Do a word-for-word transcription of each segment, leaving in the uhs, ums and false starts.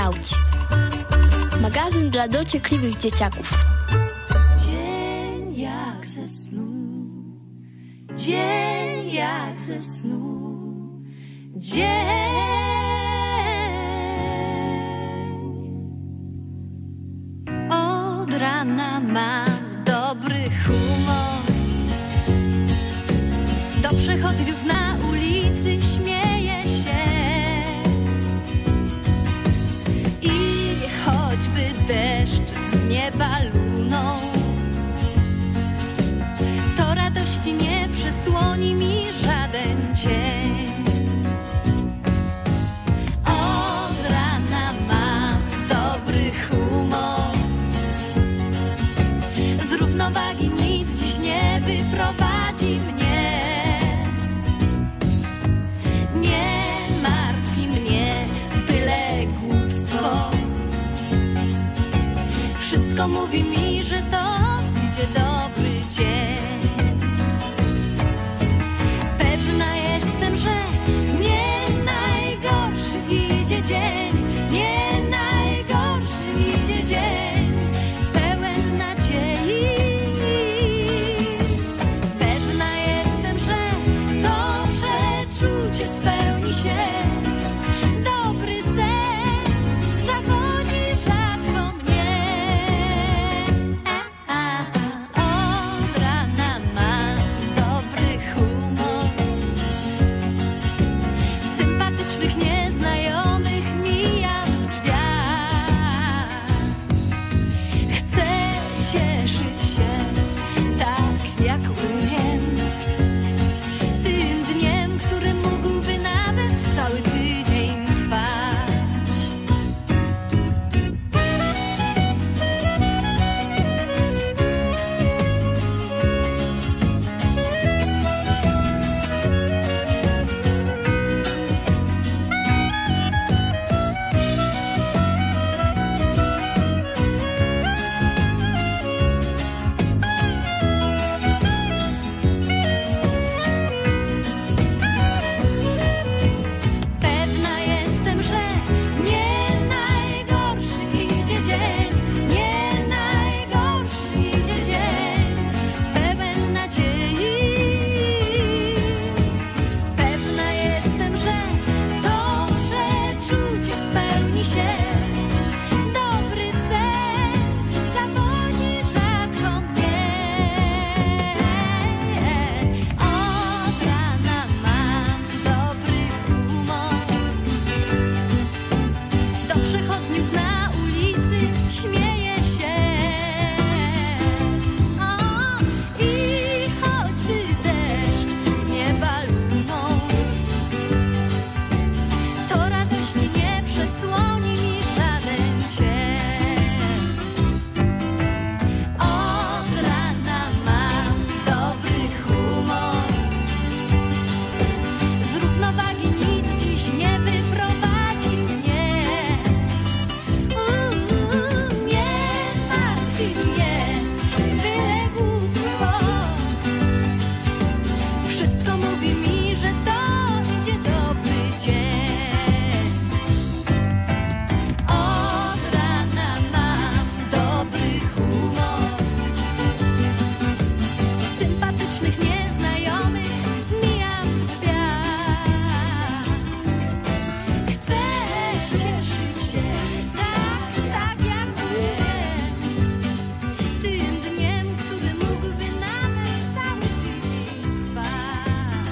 Nauci. Magazyn dla dociekliwych dzieciaków. Dzień jak ze snu, dzień jak ze snu, dzień. Od rana ma dobry humor, do przechodniów na ulicy śmieje się i choćby deszcz z nieba luną, to radości nie przysłoni mi żaden cień. Od rana mam dobry humor, z równowagi nic dziś nie wyprowadzi mnie. Nie martwi mnie byle głupstwo, wszystko mówi mi, że to idzie dobry dzień. Pewna jestem, że nie najgorszy idzie dzień, nie najgorszy idzie dzień, pełen nadziei. Pewna jestem, że to przeczucie spełni się, dobry sen zawodzi rzadko mnie. E, a, od rana mam dobry humor, sympatycznych nieznajomych mijam w drzwiach. Chcę cieszyć się tak jak umiem, tym dniem, który mógłby nawet cały tydzień trwać. Pewna jestem, że nie najgorszy idzie dzień, nie najgorszy idzie dzień, pełen nadziei. Pewna jestem, że to przeczucie spełni się, dobry sen zawodzi rzadko mnie. Od rana mam dobry humor, do przechodniów na ulicy śmieje się. O, i choćby deszcz z nieba luną, to radości nie przesłoni mi żaden cień. Od rana mam dobry humor, z równowagi nic dziś nie wyprowadzi mnie. Uuu, nie martwi mnie byle głupstwo, wszystko mówi mi, że to idzie dobry dzień. Od rana mam dobry humor, sympatycznych nieznajomych mijam w drzwiach. Chcę cieszyć się tak, tak jak umiem, tym dniem, który mógłby nawet cały tydzień trwać.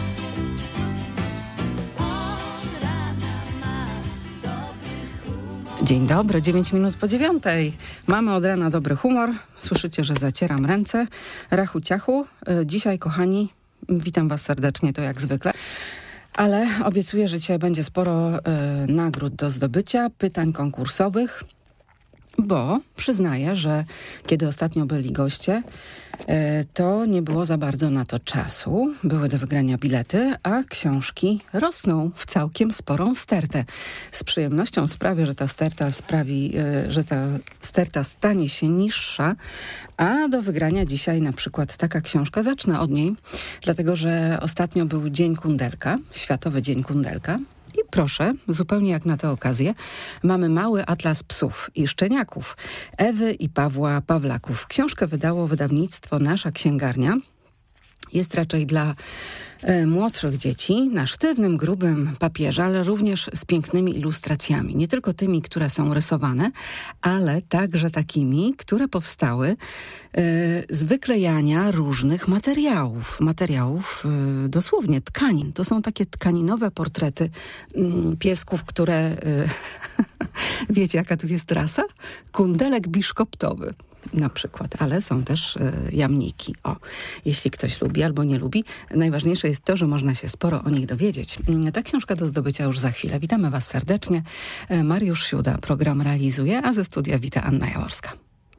Od rana mam dobry humor. Dzień dobry, dziewięć minut po dziewiątej. Mamy od rana dobry humor. Słyszycie, że zacieram ręce. Rachu ciachu. Y, Dzisiaj, kochani, witam was serdecznie, to jak zwykle. Ale obiecuję, że dzisiaj będzie sporo y, nagród do zdobycia, pytań konkursowych, bo przyznaję, że kiedy ostatnio byli goście, y, to nie było za bardzo na to czasu. Były do wygrania bilety, a książki rosną w całkiem sporą stertę. Z przyjemnością sprawię, że ta sterta sprawi, y, że ta sterta stanie się niższa, a do wygrania dzisiaj na przykład taka książka. Zacznę od niej, dlatego że ostatnio był Dzień Kundelka, Światowy Dzień Kundelka. I proszę, zupełnie jak na tę okazję, mamy mały atlas psów i szczeniaków Ewy i Pawła Pawlaków. Książkę wydało wydawnictwo Nasza Księgarnia. Jest raczej dla e, młodszych dzieci, na sztywnym, grubym papierze, ale również z pięknymi ilustracjami. Nie tylko tymi, które są rysowane, ale także takimi, które powstały e, z wyklejania różnych materiałów. Materiałów e, dosłownie tkanin. To są takie tkaninowe portrety m, piesków, które... E, wiecie, jaka tu jest rasa? Kundelek biszkoptowy. Na przykład, ale są też y, jamniki. O, jeśli ktoś lubi albo nie lubi, najważniejsze jest to, że można się sporo o nich dowiedzieć. Ta książka do zdobycia już za chwilę. Witamy Was serdecznie. Mariusz Siuda program realizuje, a ze studia wita Anna Jaworska.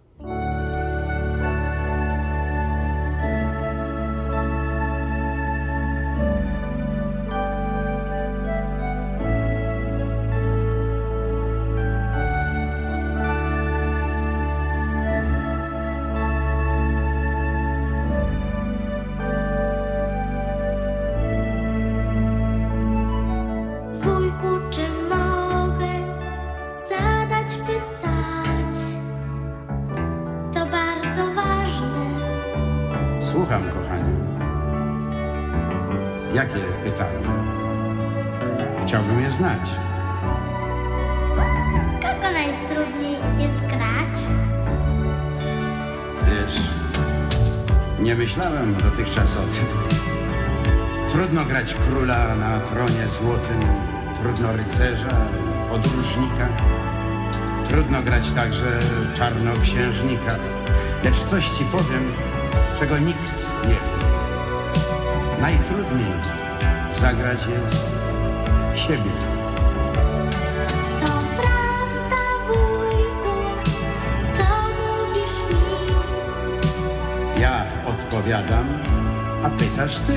Słucham, kochanie. Jakie pytanie? Chciałbym je znać. Kogo najtrudniej jest grać? Wiesz, nie myślałem dotychczas o tym. Trudno grać króla na tronie złotym, trudno rycerza, podróżnika. Trudno grać także czarnoksiężnika. Lecz coś ci powiem, czego nikt nie wie. Najtrudniej zagrać jest siebie. To prawda, wujku, co mówisz mi? Ja odpowiadam, a pytasz ty.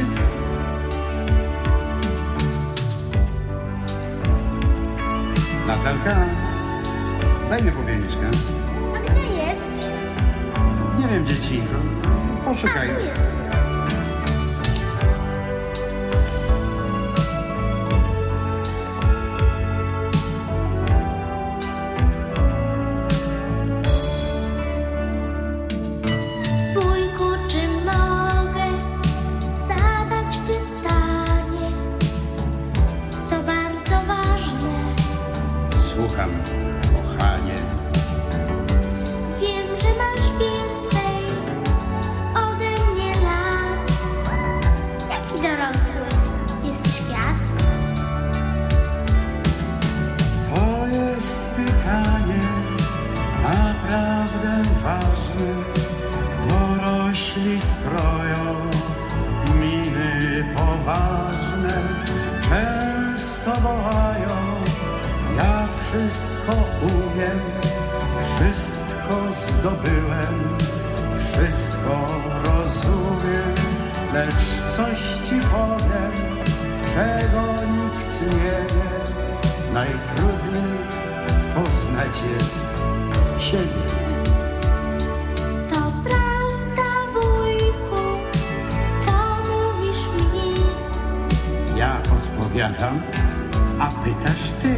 Natalka, daj mi pobielniczkę. A gdzie jest? Nie wiem, dziecinko. Poszukaj. A, tu jest. Wujku, czy mogę zadać pytanie? To bardzo ważne. Słucham, kochanie. Wiem, że masz więcej ode mnie lat. Jaki dorosły jest świat? To jest pytanie naprawdę ważne. Dorośli stroją miny poważne. Często wołają, ja wszystko umiem, wszystko zdobyłem, wszystko rozumiem. Lecz coś ci powiem, czego nikt nie wie. Najtrudniej poznać jest siebie. To prawda, wujku, co mówisz mi? Ja odpowiadam, a pytasz ty.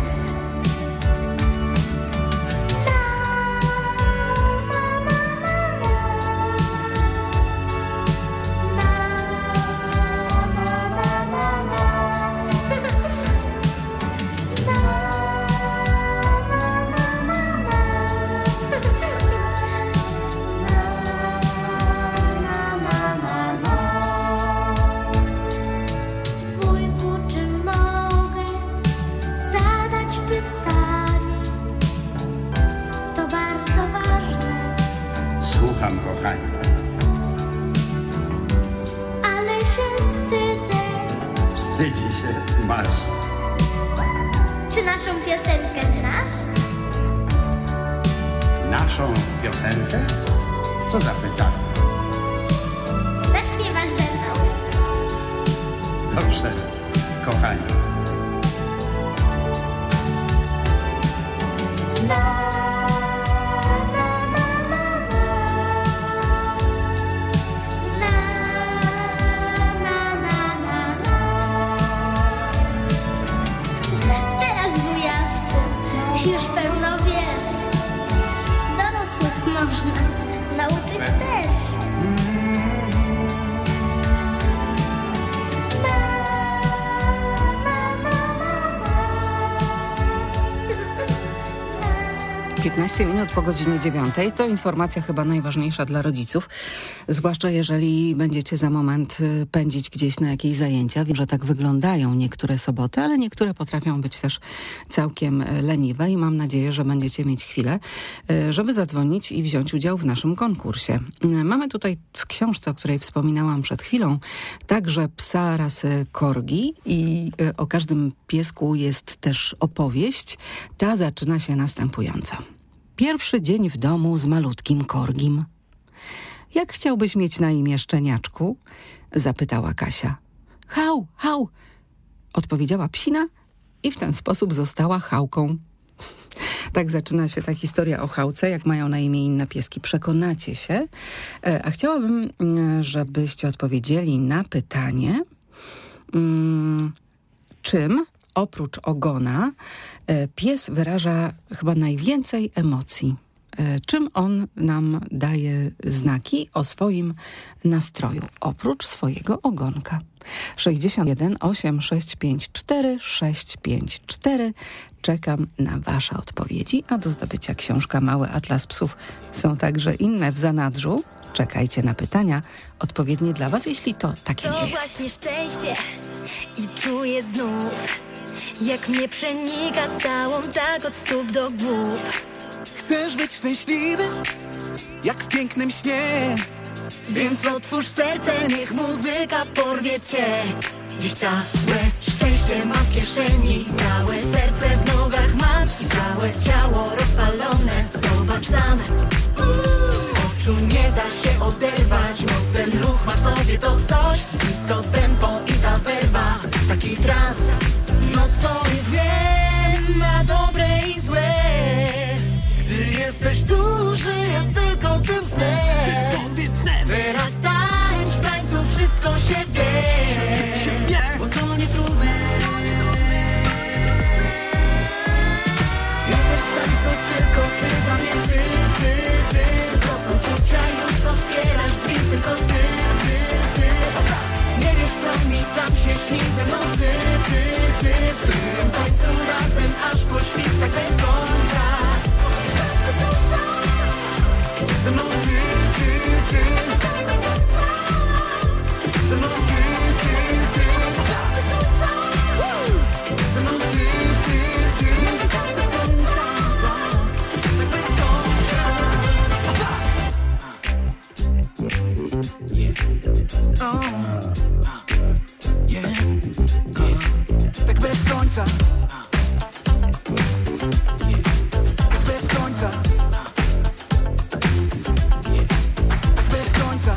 Wujku, czy mogę zadać pytanie? To bardzo ważne, Słucham, kochanie. ale się wstydzę. Wstydzi się, masz. Czy naszą piosenkę znasz? Naszą piosenkę? Co za pytanie? Zaśpiewasz ze mną? Dobrze, kochanie. piętnaście minut po godzinie dziewiątej. To informacja chyba najważniejsza dla rodziców, zwłaszcza jeżeli będziecie za moment pędzić gdzieś na jakieś zajęcia. Wiem, że tak wyglądają niektóre soboty, ale niektóre potrafią być też całkiem leniwe i mam nadzieję, że będziecie mieć chwilę, żeby zadzwonić i wziąć udział w naszym konkursie. Mamy tutaj w książce, o której wspominałam przed chwilą, także psa rasy korgi i o każdym piesku jest też opowieść. Ta zaczyna się następująco. Pierwszy dzień w domu z malutkim korgim. Jak chciałbyś mieć na imię, szczeniaczku? Zapytała Kasia. Hał, hał, odpowiedziała psina i w ten sposób została Chałką. Tak zaczyna się ta historia o Chałce, jak mają na imię inne pieski. Przekonacie się. A chciałabym, żebyście odpowiedzieli na pytanie, czym oprócz ogona pies wyraża chyba najwięcej emocji. Czym on nam daje znaki o swoim nastroju, oprócz swojego ogonka. sześćdziesiąt jeden osiem sześć pięć cztery sześć pięć cztery. Czekam na wasze odpowiedzi, a do zdobycia książka Mały Atlas Psów są także inne w zanadrzu. Czekajcie na pytania odpowiednie dla was, jeśli to takie nie To jest. właśnie szczęście i czuję znów, jak mnie przenika całą tak od stóp do głów. Chcesz być szczęśliwy, jak w pięknym śnie, więc otwórz serce, niech muzyka porwie cię. Dziś całe szczęście mam w kieszeni, całe serce w nogach mam i całe ciało rozpalone. Zobacz sam, oczu nie da się oderwać, bo ten ruch ma w sobie to coś, i to tempo, i ta werwa, taki trans. No co wiem, na dobre i złe. Ty jesteś duży, ja tylko tym snem. Teraz tańcz, w tańcu wszystko się wie, bo to nie trudne. Jesteś w tańcu, tylko ty, dla mnie ty, ty, ty. Do uczucia już otwierasz drzwi, tylko ty, ty, ty. Nie wiesz co mi tam się śni, ze mną ty, ty, ty. W tym tańcu razem, aż po świt, tak bez końca. Ze mną ty, ty, ty. Ze mną ty, ty, ty. Ze mną ty, ty, ty. Bez końca, tak bez końca. Oh. Yeah. Tak bez końca. Tak bez końca. Bez końca.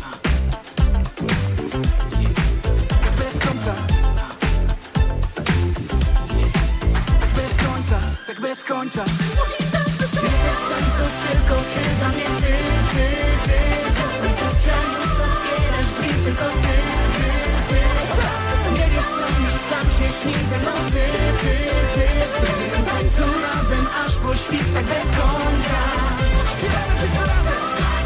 Bez końca. Bez końca. Tak bez końca. Tylko ty, dla mnie ty, ty, ty. Uczucia już otwierasz drzwi, tylko ty, ty, ty. Nie wiesz co mi tam się śni, ze mną ty, ty, ty. W tańcu razem, aż po świt, tak bez końca. Śpiewamy wszyscy razem.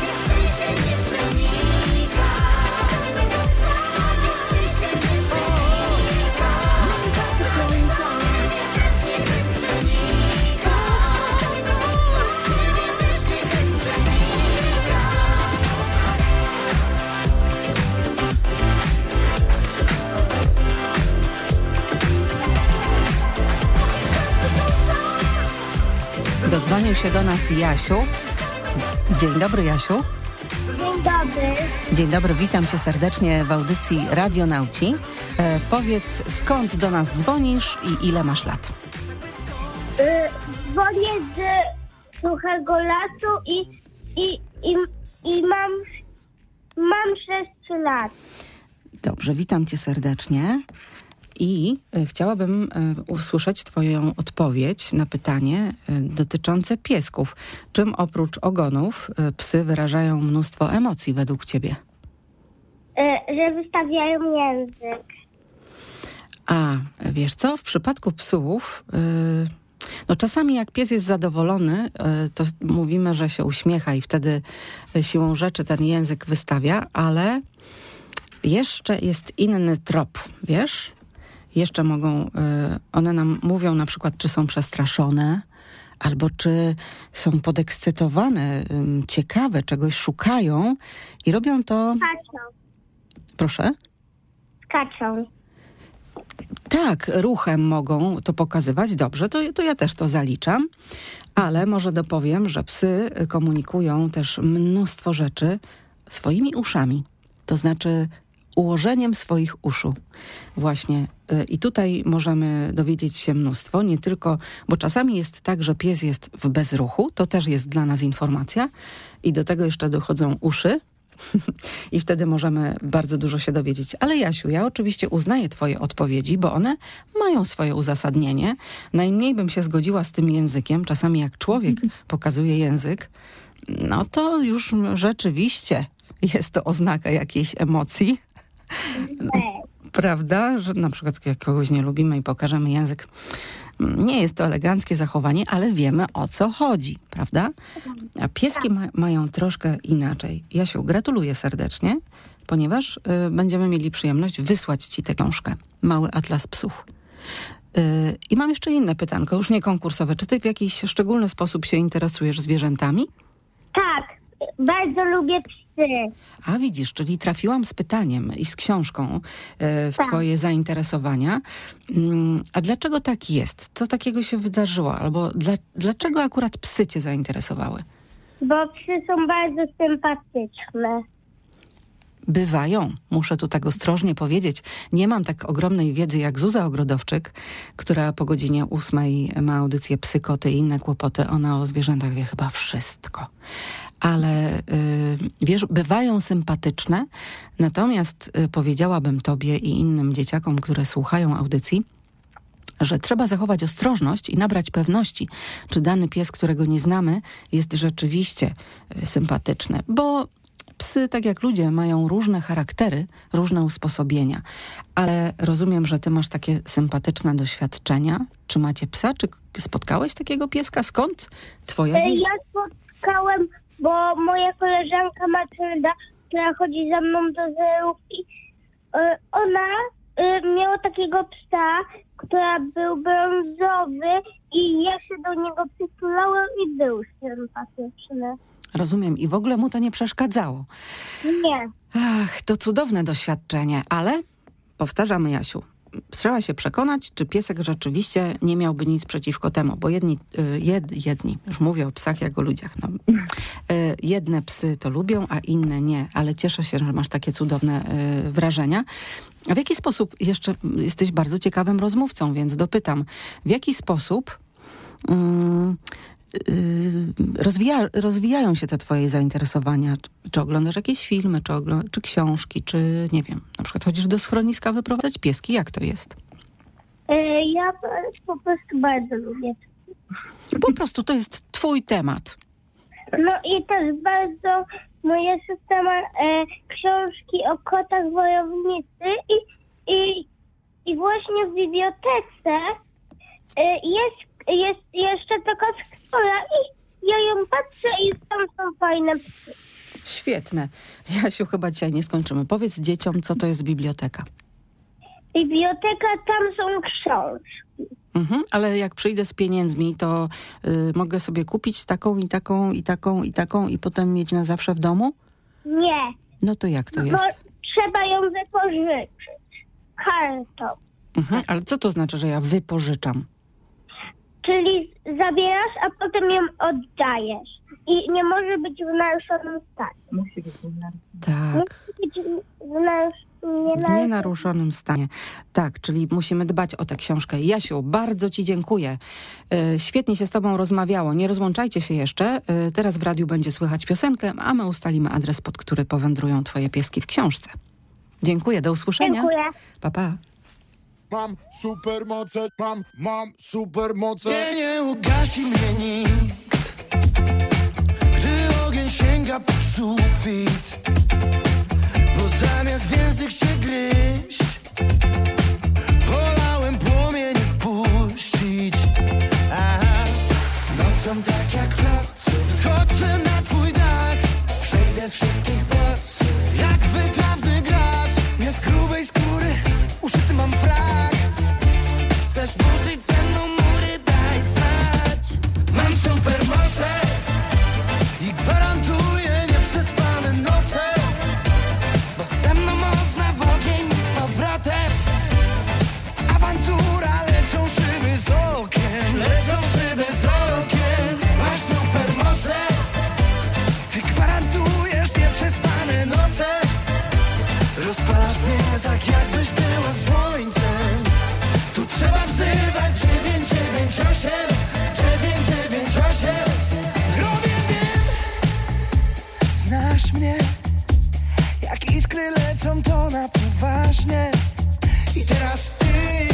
Dodzwonił się do nas Jasiu. Dzień dobry, Jasiu. Dzień dobry. Dzień dobry, witam cię serdecznie w audycji Radionauci. E, powiedz, skąd do nas dzwonisz i ile masz lat? Y, dzwonię z suchego lasu i, i, i, i mam, mam sześć lat. Dobrze, witam cię serdecznie. I e, chciałabym e, usłyszeć twoją odpowiedź na pytanie e, dotyczące piesków. Czym oprócz ogonów e, psy wyrażają mnóstwo emocji według ciebie? Y, że wystawiają język. A wiesz co? W przypadku psów, yy, no czasami jak pies jest zadowolony, yy, to mówimy, że się uśmiecha i wtedy siłą rzeczy ten język wystawia, ale jeszcze jest inny trop, wiesz? Jeszcze mogą, yy, one nam mówią na przykład, czy są przestraszone, albo czy są podekscytowane, ciekawe, czegoś szukają i robią to... Skaczą. Proszę? Skaczą. Tak, ruchem mogą to pokazywać. Dobrze, to, to ja też to zaliczam. Ale może dopowiem, że psy komunikują też mnóstwo rzeczy swoimi uszami. To znaczy ułożeniem swoich uszu. Właśnie. I tutaj możemy dowiedzieć się mnóstwo. Nie tylko, bo czasami jest tak, że pies jest w bezruchu. To też jest dla nas informacja. I do tego jeszcze dochodzą uszy. I wtedy możemy bardzo dużo się dowiedzieć. Ale Jasiu, ja oczywiście uznaję twoje odpowiedzi, bo one mają swoje uzasadnienie. Najmniej bym się zgodziła z tym językiem. Czasami jak człowiek pokazuje język, no to już rzeczywiście jest to oznaka jakiejś emocji. Prawda? Że na przykład jak kogoś nie lubimy i pokażemy język, nie jest to eleganckie zachowanie, ale wiemy, o co chodzi, prawda? A pieski ma, mają troszkę inaczej. Jasiu, gratuluję serdecznie, ponieważ y, będziemy mieli przyjemność wysłać ci tę książkę. Mały atlas psów. Y, I mam jeszcze inne pytanko, już nie konkursowe. Czy ty w jakiś szczególny sposób się interesujesz zwierzętami? Tak, bardzo lubię psy. A widzisz, czyli trafiłam z pytaniem i z książką y, w Tak. twoje zainteresowania. Mm, a dlaczego tak jest? Co takiego się wydarzyło? Albo dla, dlaczego akurat psy cię zainteresowały? Bo psy są bardzo sympatyczne. Bywają, muszę tu tak ostrożnie powiedzieć. Nie mam tak ogromnej wiedzy jak Zuza Ogrodowczyk, która po godzinie ósmej ma audycję Psy, koty i inne kłopoty. Ona o zwierzętach wie chyba wszystko. Ale y, wiesz, bywają sympatyczne, natomiast y, powiedziałabym tobie i innym dzieciakom, które słuchają audycji, że trzeba zachować ostrożność i nabrać pewności, czy dany pies, którego nie znamy, jest rzeczywiście y, sympatyczny, bo psy, tak jak ludzie, mają różne charaktery, różne usposobienia. Ale rozumiem, że ty masz takie sympatyczne doświadczenia. Czy macie psa? Czy spotkałeś takiego pieska? Skąd twoja E, wie- Ja spotkałem, bo moja koleżanka Matylda, która chodzi za mną do zerówki, e, ona e, miała takiego psa, który był brązowy i ja się do niego przytulałem i był sympatyczny. Rozumiem. I w ogóle mu to nie przeszkadzało. Nie. Ach, to cudowne doświadczenie, ale powtarzamy, Jasiu, trzeba się przekonać, czy piesek rzeczywiście nie miałby nic przeciwko temu, bo jedni, y, jed, jedni, już mówię o psach jak o ludziach, no, y, jedne psy to lubią, a inne nie, ale cieszę się, że masz takie cudowne y, wrażenia. A w jaki sposób, jeszcze jesteś bardzo ciekawym rozmówcą, więc dopytam, w jaki sposób mm, Rozwija, rozwijają się te twoje zainteresowania? Czy oglądasz jakieś filmy, czy, ogl- czy książki, czy nie wiem, na przykład chodzisz do schroniska wyprowadzać pieski? Jak to jest? E, Ja po prostu bardzo lubię. Po prostu to jest twój temat. No i też bardzo moja siostra ma e, książki o kotach wojownicy i, i, i właśnie w bibliotece e, jest, jest jeszcze taka skóra i ja ją patrzę i tam są fajne psy. Świetne. Jasiu, chyba dzisiaj nie skończymy. Powiedz dzieciom, co to jest biblioteka. Biblioteka, tam są książki. Mhm, ale jak przyjdę z pieniędzmi, to y, mogę sobie kupić taką i taką i taką i taką i potem mieć na zawsze w domu? Nie, No to jak to bo jest? trzeba ją wypożyczyć kartą. Mhm, ale co to znaczy, że ja wypożyczam? Czyli zabierasz, a potem ją oddajesz. I nie może być w naruszonym stanie. Tak. Musi być w narusz... nie W narusz... nienaruszonym stanie. Tak, czyli musimy dbać o tę książkę. Jasiu, bardzo ci dziękuję. E, świetnie się z tobą rozmawiało. Nie rozłączajcie się jeszcze. E, teraz w radiu będzie słychać piosenkę, a my ustalimy adres, pod który powędrują twoje pieski w książce. Dziękuję, do usłyszenia. Dziękuję. Pa, pa. Mam supermoce, mam, mam supermoce. Nie, nie ugasi mnie nikt, gdy ogień sięga pod sufit, bo zamiast w język się gryźć, wolałem płomień wpuścić. Aha. Nocą tak jak placów skoczę na twój dach, przejdę wszystkich pasów jak wytrawny gracz. Nie z grubej skóry uszyty mam frak. Chcesz burzyć ze mną mury, daj znać. Mam tak jakbyś była słońcem. Tu trzeba wzywać dziewięć dziewięć osiem, dziewięć dziewięć osiem. Robię, wiem, znasz mnie, jak iskry lecą to na poważnie. I teraz ty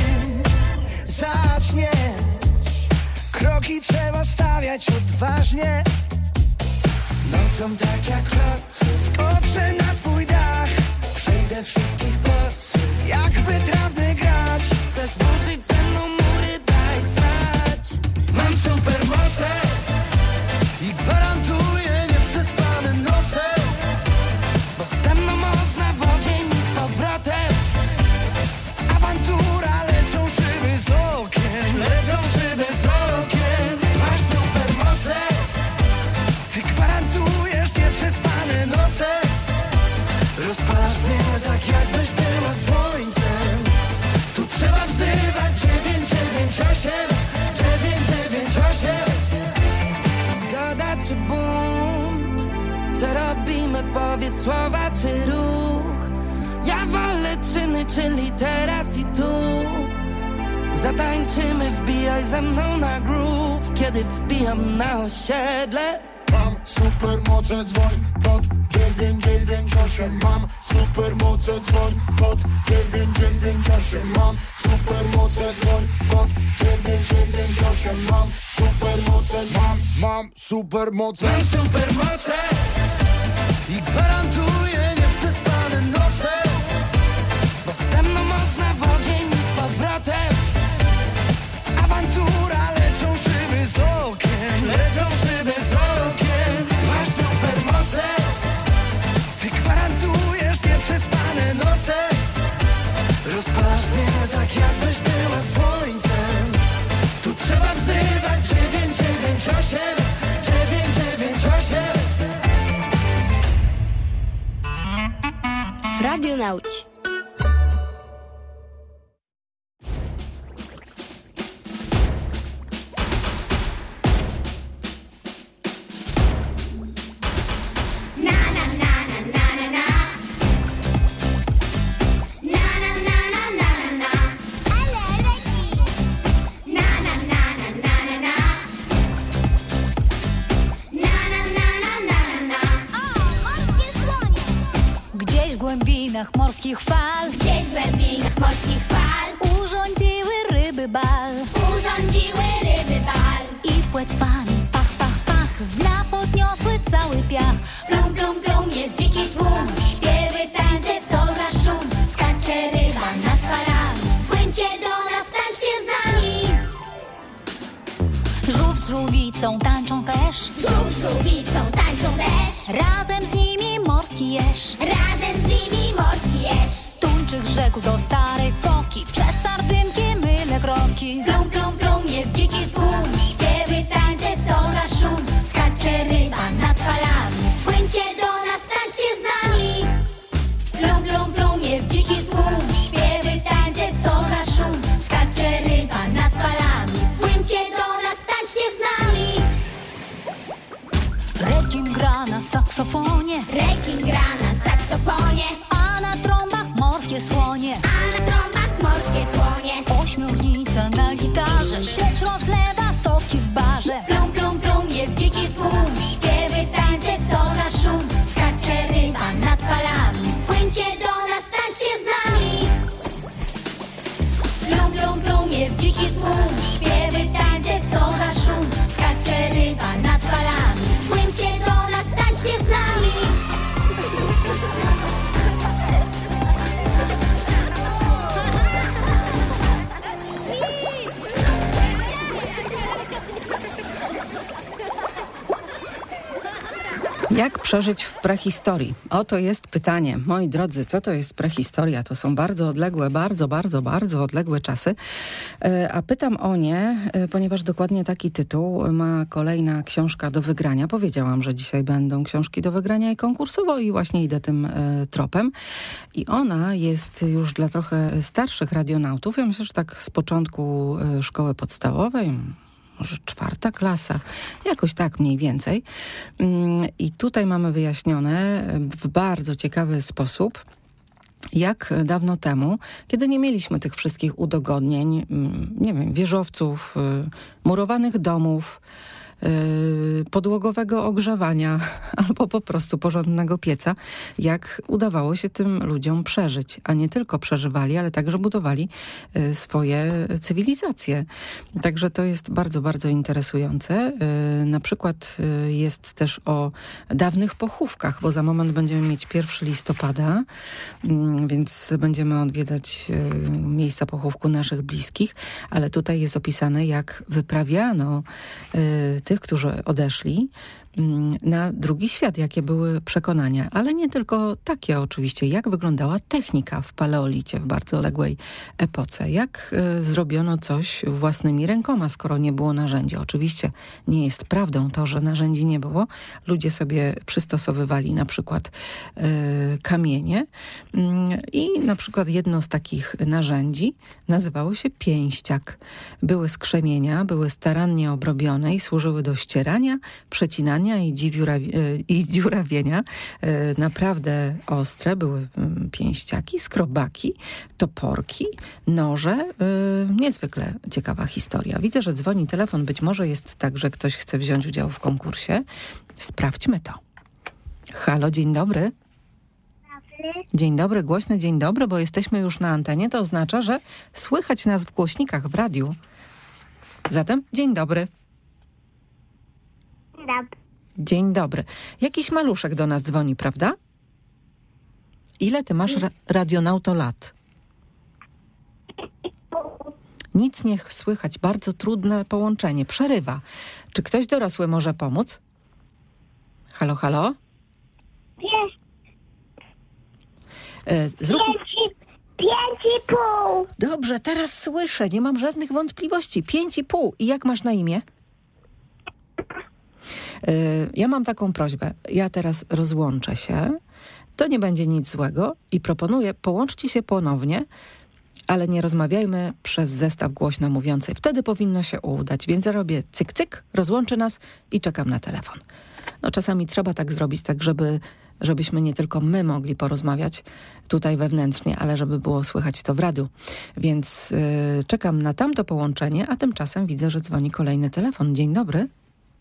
zaczniesz, kroki trzeba stawiać odważnie. Nocą tak jak lot, skoczę na twój dach, przejdę wszystkich bossów, jak wytrawny gracz. Chcesz burzyć ze mną mury, daj znać. Mam supermoce i gwarantuję nieprzespane noce, bo ze mną można w ogień i z powrotem. Awantura, lecą szyby z okien, lecą szyby z okien. Masz supermoce, ty gwarantujesz nieprzespane noce. Rozpalasz mnie tak jakbyś była słońcem. Tu trzeba wzywać dziewięć dziewięć osiem, dziewięć dziewięć osiem. Zgoda czy bunt? Co robimy? Powiedz słowa czy ruch? Ja wolę czyny, czyli teraz i tu. Zatańczymy, wbijaj ze mną na groove, kiedy wbijam na osiedle. Mam supermoce, dzwoń pod dziewięć dziewięć osiem. Mam supermoce, dzwoń pod dziewięć dziewięć osiem. Mam supermoce, dzwoń pod dziewięć dziewięć osiem. Mam supermoce, mam, mam supermoce. Mam supermoce i gwarantuję nieprzespane noce, bo ze mną można w ogień i z powrotem. Awantura, lecą szyby z okien, lecą szyby z okien. Masz supermoce, ty gwarantujesz nieprzespane noce. Rozpalasz mnie tak jakbyś była słońcem. Tu trzeba wzywać dziewięć dziewięć osiem, dziewięć dziewięć osiem. Radio Nauci. Morskich fal, gdzieś w głębinach morskich fal urządziły ryby bal, urządziły ryby bal i płetwami pach, pach, pach z dna podniosły cały piach. Plum, plum, plum, jest dziki tłum, śpiewy, tańce, co za szum. Skacze ryba nad falami, płyńcie do nas, tańczcie z nami. Żółw z żółwicą tańczą też, żółw z żółwicą tańczą też. Razem z nimi morski jeż, razem z nimi morski jeż. Tuńczyk rzekł do starej foki, przez sardynki myle kroki. Plum, plum, plum, jest dziki tłum, śpiewy, tańce, co za szum. Skacze ryba nad falami, płyńcie do nas, tańczcie z nami. Plum, plum, plum, jest dziki tłum, śpiewy, tańce, co za szum. Skacze ryba nad falami, płyńcie do nas, tańczcie z nami. Rekin gra na saksofonie, rekin gra na saksofonie, a na trąbach morskie słonie, a na trąbach morskie słonie. Ośmiornica na gitarze, sieć rozlewa soki w barze. Plum, plum, plum, jest dziki tłum, śpiewy, tańce, co za szum. Skacze ryba nad falami, płyńcie do nas, tańczcie z nami. Plum, plum, plum, jest dziki tłum, śpiewy, tańce, co za szum. Skacze ryba nad falami, płyńcie do nas, tańczcie z nami. Jak przeżyć w prehistorii? Oto jest pytanie. Moi drodzy, co to jest prehistoria? To są bardzo odległe, bardzo, bardzo, bardzo odległe czasy. A pytam o nie, ponieważ dokładnie taki tytuł ma kolejna książka do wygrania. Powiedziałam, że dzisiaj będą książki do wygrania i konkursowo i właśnie idę tym tropem. I ona jest już dla trochę starszych radionautów. Ja myślę, że tak z początku szkoły podstawowej, może czwarta klasa, jakoś tak mniej więcej. I tutaj mamy wyjaśnione w bardzo ciekawy sposób, jak dawno temu, kiedy nie mieliśmy tych wszystkich udogodnień, nie wiem, wieżowców, murowanych domów, podłogowego ogrzewania albo po prostu porządnego pieca, jak udawało się tym ludziom przeżyć, a nie tylko przeżywali, ale także budowali swoje cywilizacje. Także to jest bardzo, bardzo interesujące. Na przykład jest też o dawnych pochówkach, bo za moment będziemy mieć pierwszego listopada, więc będziemy odwiedzać miejsca pochówku naszych bliskich, ale tutaj jest opisane, jak wyprawiano tych, którzy odeszli na drugi świat, jakie były przekonania. Ale nie tylko takie oczywiście, jak wyglądała technika w paleolicie, w bardzo odległej epoce. Jak y, zrobiono coś własnymi rękoma, skoro nie było narzędzi. Oczywiście nie jest prawdą to, że narzędzi nie było. Ludzie sobie przystosowywali na przykład y, kamienie y, i na przykład jedno z takich narzędzi nazywało się pięściak. Były z krzemienia, były starannie obrobione i służyły do ścierania, przecinania i, dziurawi- i dziurawienia. Naprawdę ostre były pięściaki, skrobaki, toporki, noże. Niezwykle ciekawa historia. Widzę, że dzwoni telefon. Być może jest tak, że ktoś chce wziąć udział w konkursie. Sprawdźmy to. Halo, dzień dobry. Dzień dobry, głośny dzień dobry, bo jesteśmy już na antenie. To oznacza, że słychać nas w głośnikach w radiu. Zatem dzień dobry. Dobry. Dzień dobry. Jakiś maluszek do nas dzwoni, prawda? Ile ty masz ra- radionauto lat? Nic nie słychać. Bardzo trudne połączenie. Przerywa. Czy ktoś dorosły może pomóc? Halo, halo? Pięć, E, zrób... pięć, i- pięć i pół. Dobrze, teraz słyszę. Nie mam żadnych wątpliwości. Pięć i pół. I jak masz na imię? Ja mam taką prośbę. Ja teraz rozłączę się. To nie będzie nic złego i proponuję, połączcie się ponownie, ale nie rozmawiajmy przez zestaw głośno mówiący. Wtedy powinno się udać. Więc ja robię cyk, cyk, rozłączę nas i czekam na telefon. No czasami trzeba tak zrobić, tak żeby, żebyśmy nie tylko my mogli porozmawiać tutaj wewnętrznie, ale żeby było słychać to w radiu. Więc yy, czekam na tamto połączenie, a tymczasem widzę, że dzwoni kolejny telefon. Dzień dobry.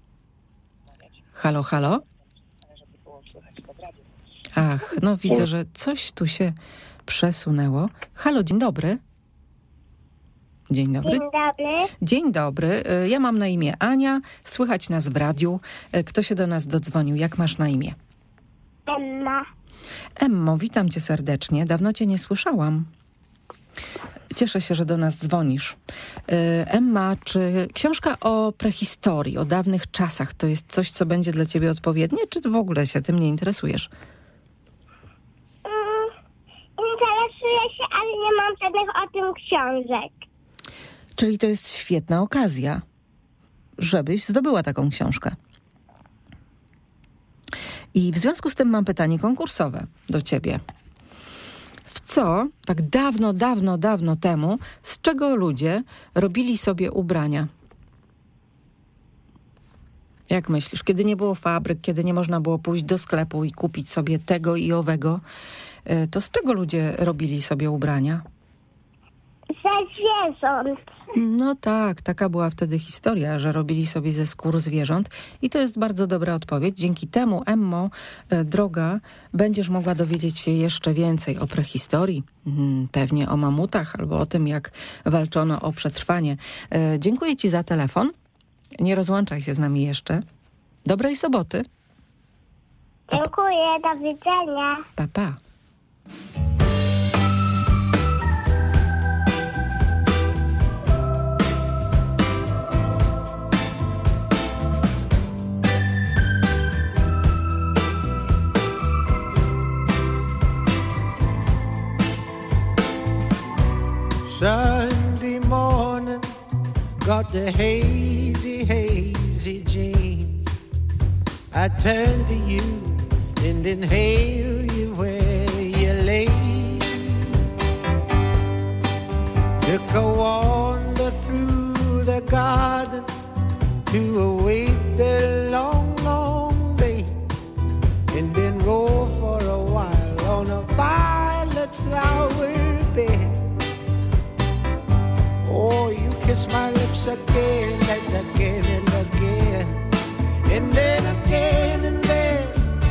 Halo, halo? Ach, no widzę, że coś tu się przesunęło. Halo, dzień dobry. Dzień dobry. Dzień dobry. Dzień dobry. Ja mam na imię Ania. Słychać nas w radiu. Kto się do nas dodzwonił? Jak masz na imię? Emma. Emmo, witam cię serdecznie. Dawno cię nie słyszałam. Cieszę się, że do nas dzwonisz. Emma, czy książka o prehistorii, o dawnych czasach, to jest coś, co będzie dla ciebie odpowiednie, czy ty w ogóle się tym nie interesujesz? Mm, interesuję się, ale nie mam żadnych o tym książek. Czyli to jest świetna okazja, żebyś zdobyła taką książkę. I w związku z tym mam pytanie konkursowe do ciebie. W co tak dawno, dawno, dawno temu, z czego ludzie robili sobie ubrania? Jak myślisz? Kiedy nie było fabryk, kiedy nie można było pójść do sklepu i kupić sobie tego i owego, to z czego ludzie robili sobie ubrania? Ze zwierząt. No tak, taka była wtedy historia, że robili sobie ze skór zwierząt i to jest bardzo dobra odpowiedź. Dzięki temu, Emmo, e, droga, będziesz mogła dowiedzieć się jeszcze więcej o prehistorii, hmm, pewnie o mamutach albo o tym, jak walczono o przetrwanie. E, dziękuję ci za telefon. Nie rozłączaj się z nami jeszcze. Dobrej soboty. Dziękuję, do widzenia. Pa, pa. Sunday morning, got the hazy, hazy jeans. I turn to you and inhale you where you lay. Took a wander through the garden to await the long, long day, and then roll for a while on a violet flight kiss my lips again and again and again. And then again and then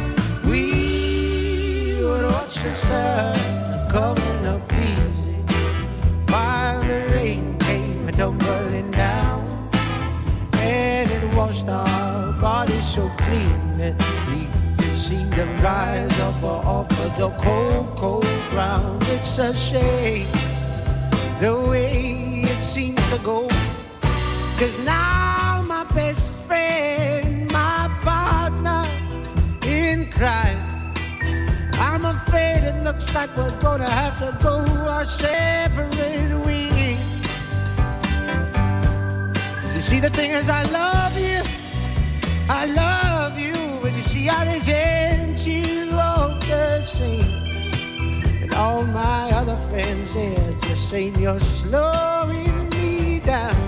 we would watch the sun coming up easy while the rain came tumbling down, and it washed our bodies so clean that we could see them rise up off of the cold, cold ground. It's a shame the way it seems to go, 'cause now my best friend, my partner in crime, I'm afraid it looks like we're gonna have to go our separate ways. You see, the thing is, I love you, I love you, but you see, I resent you all the same. And all my other friends, they're just saying you're slowing me down.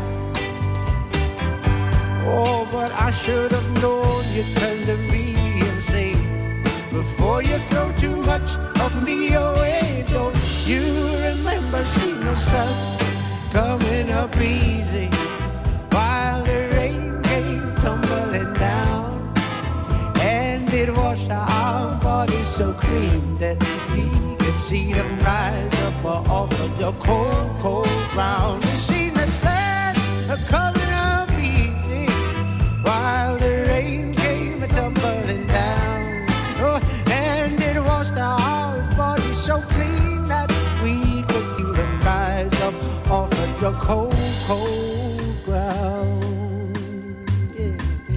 Oh, but I should have known you'd turn to me and say, before you throw too much of me away, don't you remember seeing the sun coming up easy while the rain came tumbling down, and it washed our bodies so clean that we could see them rise up off of the cold, cold ground. You seen the sun coming up easy while the rain came tumbling down, oh, and it washed our bodies so clean that we could feel them rise up off of the cold, cold ground. Yeah,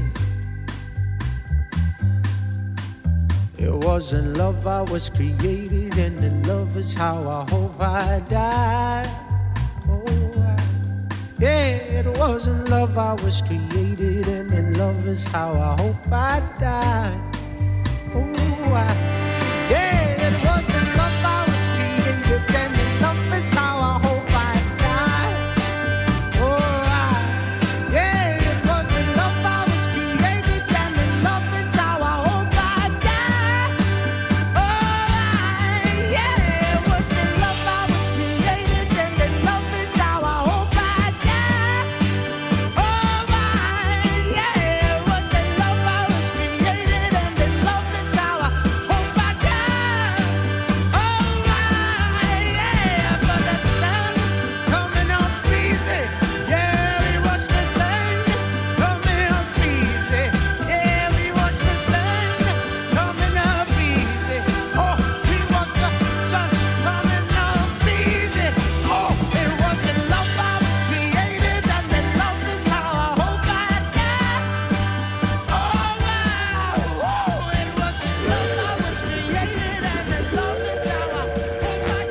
yeah. It wasn't love I was created, and in love is how I hope I die. Oh, I, yeah, it wasn't love I was created, and in love is how I hope I die. Oh, I, yeah, it wasn't love I was created, and in love is how I hope I die. Oh, I, yeah, it wasn't love I was created, and in love is how I hope I die. Oh, I, yeah, it wasn't love I was created, and in love is how I hope I die. Oh, I, yeah, it wasn't love I was created, and in love is how I hope I die. Oh, I, yeah, but the sun coming up easy. Yeah, we watch the sun coming up easy. Yeah, we watch the sun coming up easy. Oh, we watch the sun coming up easy. Oh, it wasn't love I was created, and then love is how I hope I die. Oh, wow, oh, it wasn't love I was created, and then love is how I hope I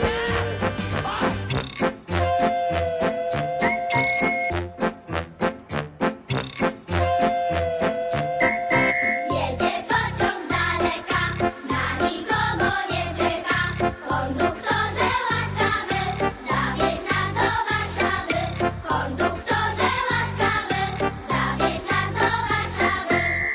Jedzie pociąg z daleka, na nikogo nie czeka. Konduktorze łaskawy, zawieź nas do Warszawy. Konduktorze łaskawy, zawieź nas do Warszawy.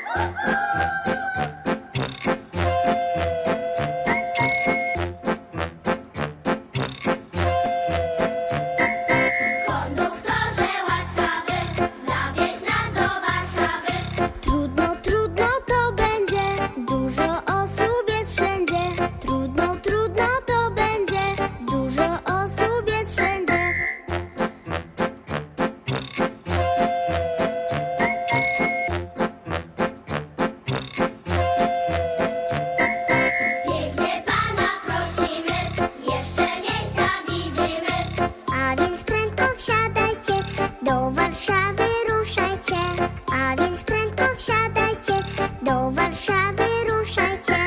Konduktorze łaskawy, zawieź nas do Warszawy. Trudno, trudno to będzie, dużo osób jest wszędzie. Trudno, trudno to będzie, dużo osób jest wszędzie. Pięknie pana prosimy, jeszcze miejsca widzimy. A więc prędko wsiadajcie, do Warszawy ruszajcie. A więc prędko wsiadajcie, do Warszawy ruszajcie.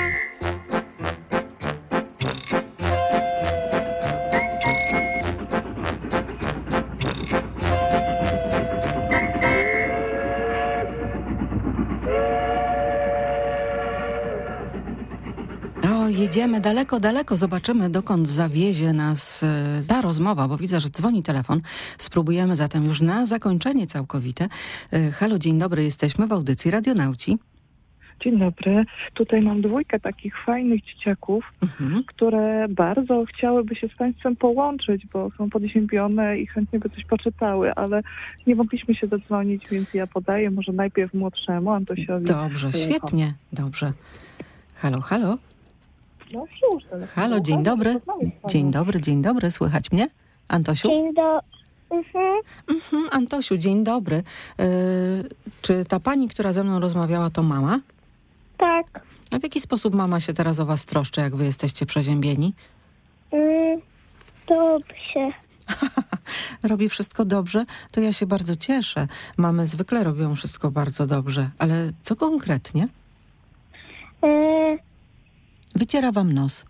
O, jedziemy daleko, daleko. Zobaczymy, dokąd zawiezie nas e, ta rozmowa, bo widzę, że dzwoni telefon. Spróbujemy zatem już na zakończenie całkowite. E, halo, dzień dobry, jesteśmy w audycji Radionauci. Dzień dobry. Tutaj mam dwójkę takich fajnych dzieciaków, Mhm. które bardzo chciałyby się z Państwem połączyć, bo są podziębione i chętnie by coś poczytały, ale nie mogliśmy się dodzwonić, więc ja podaję może najpierw młodszemu, Antosiowi. Dobrze, świetnie, dobrze. Halo, halo. No już, telefon. Halo, dzień dobry. Dzień dobry, dzień dobry. Słychać mnie? Antosiu? Dzień do... Mhm. Mhm, Antosiu, dzień dobry. Yy, czy ta pani, która ze mną rozmawiała, to mama? Tak. A w jaki sposób mama się teraz o was troszczy, jak wy jesteście przeziębieni? Mm, dobrze. Robi wszystko dobrze? To ja się bardzo cieszę. Mamy zwykle robią wszystko bardzo dobrze. Ale co konkretnie? E, Wyciera wam nos.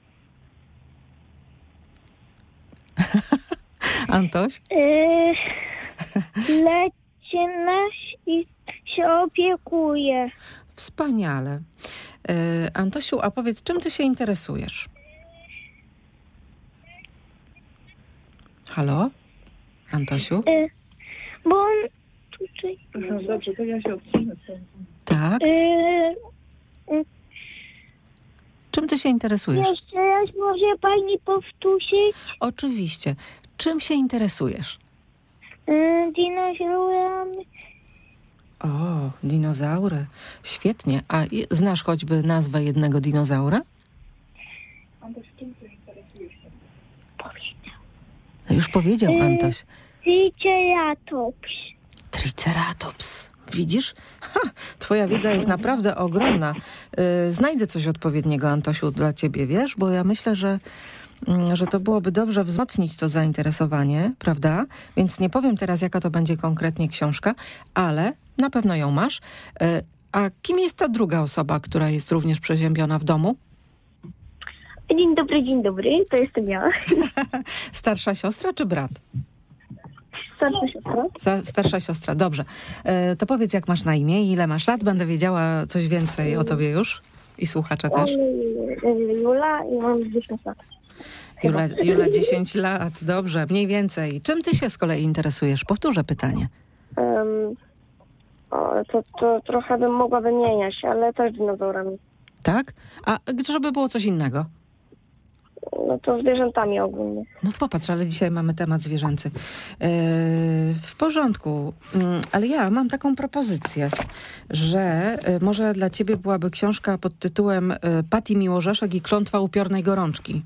Antoś? e, leci nas i się opiekuje. Wspaniale. Yy, Antosiu, a powiedz, czym ty się interesujesz? Halo? Antosiu? E, bo on tutaj... Aha, dobrze, to ja się odsunę. Tak? E, Czym ty się interesujesz? jeszcze raz może pani powtórzyć? Oczywiście. Czym się interesujesz? E, dinozaurami. O, dinozaury. Świetnie. A i- znasz choćby nazwę jednego dinozaura? No już powiedział Y- Antoś. Triceratops. Triceratops. Widzisz? Ha, twoja wiedza jest naprawdę ogromna. Yy, znajdę coś odpowiedniego, Antosiu, dla ciebie, wiesz? Bo ja myślę, że, mm, że to byłoby dobrze wzmocnić to zainteresowanie, prawda? Więc nie powiem teraz, jaka to będzie konkretnie książka, ale na pewno ją masz. Yy, a kim jest ta druga osoba, która jest również przeziębiona w domu? Dzień dobry, dzień dobry, to jestem ja. Starsza siostra czy brat? Starsza siostra. Sa- starsza siostra, dobrze. E, to powiedz, jak masz na imię i ile masz lat? Będę wiedziała coś więcej o tobie już. I słuchacze też. Jula i mam dziesięć lat. Jula, Jula dziesięć lat, dobrze, mniej więcej. Czym ty się z kolei interesujesz? Powtórzę pytanie. Um, o, to, to trochę bym mogła wymieniać, ale też dinozaurami. Tak? A żeby było coś innego? No to zwierzętami ogólnie. No popatrz, ale dzisiaj mamy temat zwierzęcy. Yy, w porządku, yy, ale ja mam taką propozycję, że yy, może dla ciebie byłaby książka pod tytułem yy, Patty Miłorzeszek i klątwa upiornej gorączki.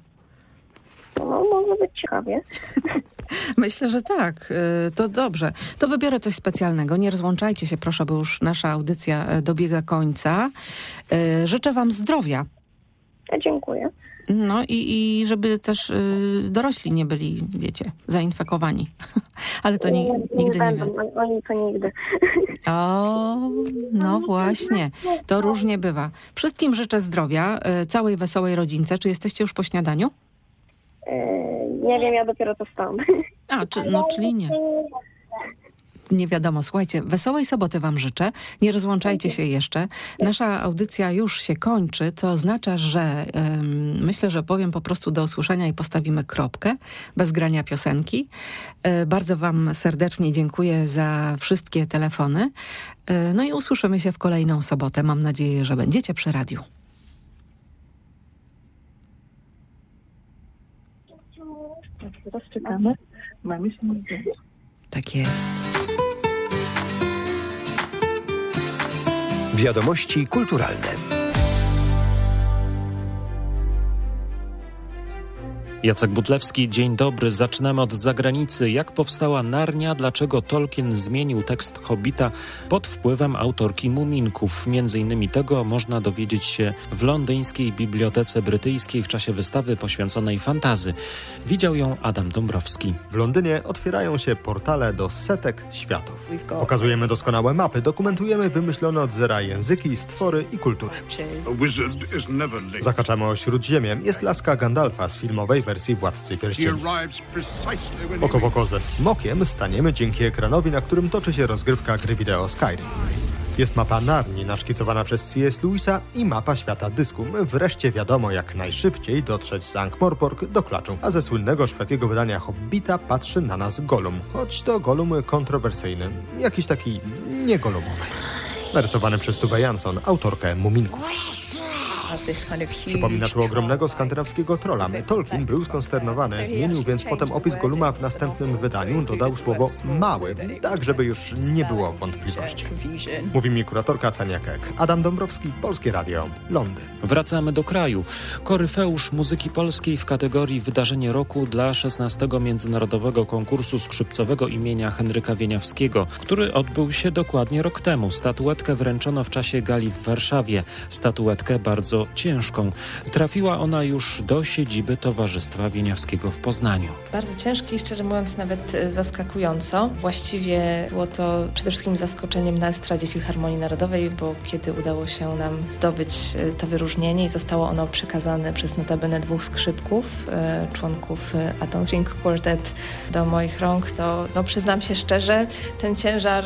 No może być ciekawie. Myślę, że tak. Yy, to dobrze. To wybiorę coś specjalnego. Nie rozłączajcie się, proszę, bo już nasza audycja yy, dobiega końca. Yy, życzę wam zdrowia. Ja dziękuję. No i, i żeby też y, dorośli nie byli, wiecie, zainfekowani. Ale to nie, nie, nigdy nie będą, wiem. oni to nigdy. O, no właśnie, to różnie bywa. Wszystkim życzę zdrowia, y, całej wesołej rodzince. Czy jesteście już po śniadaniu? E, nie wiem, ja dopiero to wstałam. A, czy, no czyli nie. Nie wiadomo. Słuchajcie, wesołej soboty wam życzę. Nie rozłączajcie się jeszcze. Nasza audycja już się kończy, co oznacza, że um, myślę, że powiem po prostu do usłyszenia i postawimy kropkę bez grania piosenki. E, bardzo wam serdecznie dziękuję za wszystkie telefony. E, no i usłyszymy się w kolejną sobotę. Mam nadzieję, że będziecie przy radiu. Teraz czekamy. Mamy się nie zdjęć. Tak jest. Wiadomości kulturalne. Jacek Butlewski, dzień dobry. Zaczynamy od zagranicy. Jak powstała Narnia? Dlaczego Tolkien zmienił tekst Hobbita pod wpływem autorki Muminków? Między innymi tego można dowiedzieć się w londyńskiej Bibliotece Brytyjskiej w czasie wystawy poświęconej fantasy. Widział ją Adam Dąbrowski. W Londynie otwierają się portale do setek światów. Pokazujemy doskonałe mapy, dokumentujemy wymyślone od zera języki, stwory i kultury. Zahaczamy o Śródziemie. Jest laska Gandalfa z filmowej wersji Władcy Pierścieni. Oko w oko ze smokiem staniemy dzięki ekranowi, na którym toczy się rozgrywka gry wideo Skyrim. Jest mapa Narni naszkicowana przez C S Lewisa i mapa świata dysku. Wreszcie wiadomo, jak najszybciej dotrzeć z Ankh-Morpork do klaczu. A ze słynnego szwedzkiego wydania Hobbita patrzy na nas Gollum. Choć to Gollum kontrowersyjny. Jakiś taki niegolumowy. narysowany przez Tuve Jansson, autorkę Muminków. Przypomina tu ogromnego skandynawskiego trolla. Tolkien był skonsternowany, zmienił więc potem opis Golluma w następnym wydaniu, dodał słowo mały, tak żeby już nie było wątpliwości. Mówi mi kuratorka Tania Kek. Adam Dąbrowski, Polskie Radio, Londyn. Wracamy do kraju. Koryfeusz muzyki polskiej w kategorii Wydarzenie Roku dla szesnastego Międzynarodowego Konkursu Skrzypcowego imienia Henryka Wieniawskiego, który odbył się dokładnie rok temu. Statuetkę wręczono w czasie gali w Warszawie. Statuetkę bardzo ciężką. Trafiła ona już do siedziby Towarzystwa Wieniawskiego w Poznaniu. Bardzo ciężkie i szczerze mówiąc nawet zaskakująco. Właściwie było to przede wszystkim zaskoczeniem na estradzie Filharmonii Narodowej, bo kiedy udało się nam zdobyć to wyróżnienie i zostało ono przekazane przez notabene dwóch skrzypków, członków Atom String Quartet do moich rąk, to no, przyznam się szczerze, ten ciężar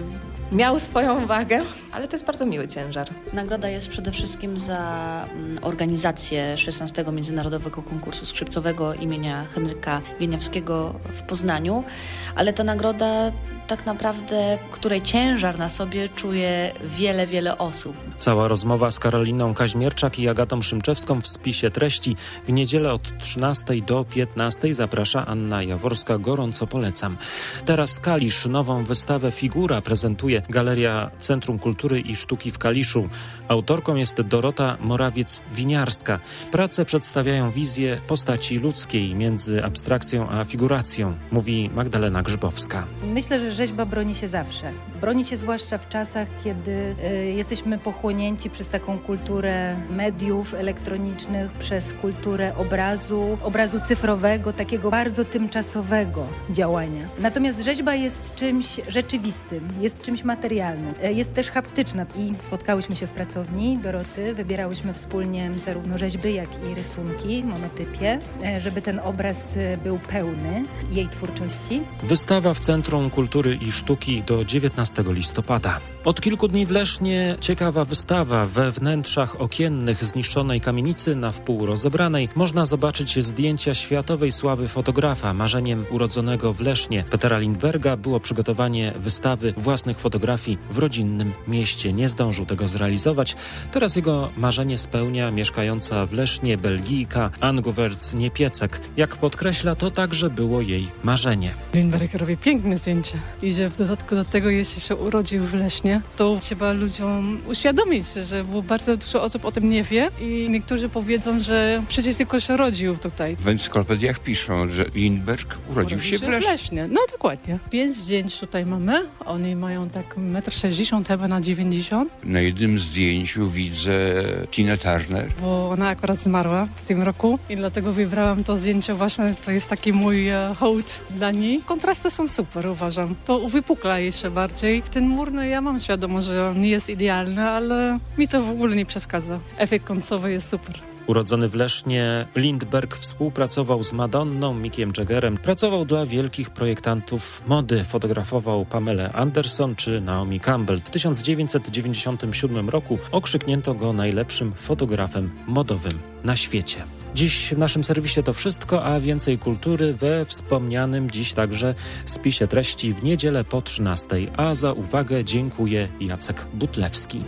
miał swoją wagę, ale to jest bardzo miły ciężar. Nagroda jest przede wszystkim za organizację szesnastego Międzynarodowego Konkursu Skrzypcowego imienia Henryka Wieniawskiego w Poznaniu, ale to nagroda tak naprawdę, której ciężar na sobie czuje wiele, wiele osób. Cała rozmowa z Karoliną Kaźmierczak i Agatą Szymczewską w spisie treści w niedzielę od trzynastej do piętnastej zaprasza Anna Jaworska. Gorąco polecam. Teraz Kalisz. Nową wystawę Figura prezentuje Galeria Centrum Kultury i Sztuki w Kaliszu. Autorką jest Dorota Morawiec-Winiarska. Prace przedstawiają wizję postaci ludzkiej między abstrakcją a figuracją, mówi Magdalena Grzybowska. Myślę, że rzeźba broni się zawsze. Broni się zwłaszcza w czasach, kiedy y, jesteśmy pochłonięci przez taką kulturę mediów elektronicznych, przez kulturę obrazu, obrazu cyfrowego, takiego bardzo tymczasowego działania. Natomiast rzeźba jest czymś rzeczywistym, jest czymś materialnym. Y, jest też haptyczna i spotkałyśmy się w pracowni Doroty, wybierałyśmy wspólnie zarówno rzeźby, jak i rysunki, monotypie, y, żeby ten obraz y, był pełny jej twórczości. Wystawa w Centrum Kultury i Sztuki do dziewiętnastego listopada. Od kilku dni w Lesznie ciekawa wystawa. We wnętrzach okiennych zniszczonej kamienicy na wpół rozebranej można zobaczyć zdjęcia światowej sławy fotografa. Marzeniem urodzonego w Lesznie Petera Lindberga było przygotowanie wystawy własnych fotografii w rodzinnym mieście. Nie zdążył tego zrealizować. Teraz jego marzenie spełnia mieszkająca w Lesznie Belgijka Anguwerc Niepiecek. Jak podkreśla, to także było jej marzenie. Lindberg robi piękne zdjęcia i że w dodatku do tego, jeśli się urodził w Lesznie, to trzeba ludziom uświadomić, że bo bardzo dużo osób o tym nie wie i niektórzy powiedzą, że przecież tylko się rodził tutaj. W encyklopediach piszą, że Lindberg urodził, urodził się, się w Lesznie. Lesznie. No dokładnie. Pięć zdjęć tutaj mamy. Oni mają tak metr sześćdziesiąt chyba na dziewięćdziesiąt. Na jednym zdjęciu widzę Tina Turner. Bo ona akurat zmarła w tym roku i dlatego wybrałam to zdjęcie właśnie. To jest taki mój uh, hołd dla niej. Kontrasty są super, uważam. To uwypukla jeszcze bardziej. Ten mur, no ja mam świadomość, że on nie jest idealny, ale mi to w ogóle nie przeszkadza. Efekt końcowy jest super. Urodzony w Lesznie, Lindberg współpracował z Madonną, Mickiem Jaggerem. Pracował dla wielkich projektantów mody. Fotografował Pamelę Anderson czy Naomi Campbell. W tysiąc dziewięćset dziewięćdziesiątym siódmym roku okrzyknięto go najlepszym fotografem modowym na świecie. Dziś w naszym serwisie to wszystko, a więcej kultury we wspomnianym dziś także spisie treści w niedzielę po trzynastej. A za uwagę dziękuję Jacek Butlewski.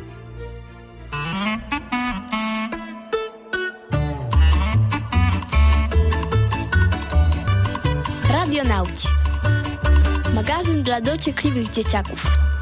Radionauci. Magazyn dla dociekliwych dzieciaków.